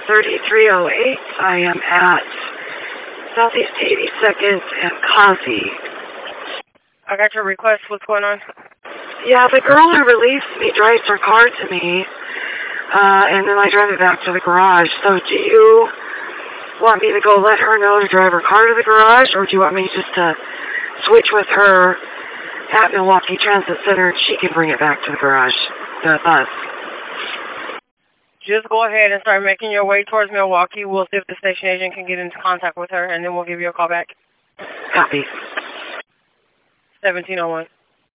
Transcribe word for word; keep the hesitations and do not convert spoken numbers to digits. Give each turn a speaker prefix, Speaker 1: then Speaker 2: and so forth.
Speaker 1: thirty-three oh eight. I am at Southeast eighty-second and Causey.
Speaker 2: I got your request. What's going on?
Speaker 1: Yeah, the girl who released me drives her car to me, uh, and then I drive it back to the garage. So do you want me to go let her know to drive her car to the garage, or do you want me just to switch with her at Milwaukee Transit Center and she can bring it back to the garage, the bus?
Speaker 2: Just go ahead and start making your way towards Milwaukee. We'll see if the station agent can get into contact with her, and then we'll give you a call back.
Speaker 1: Copy.
Speaker 2: seventeen oh one.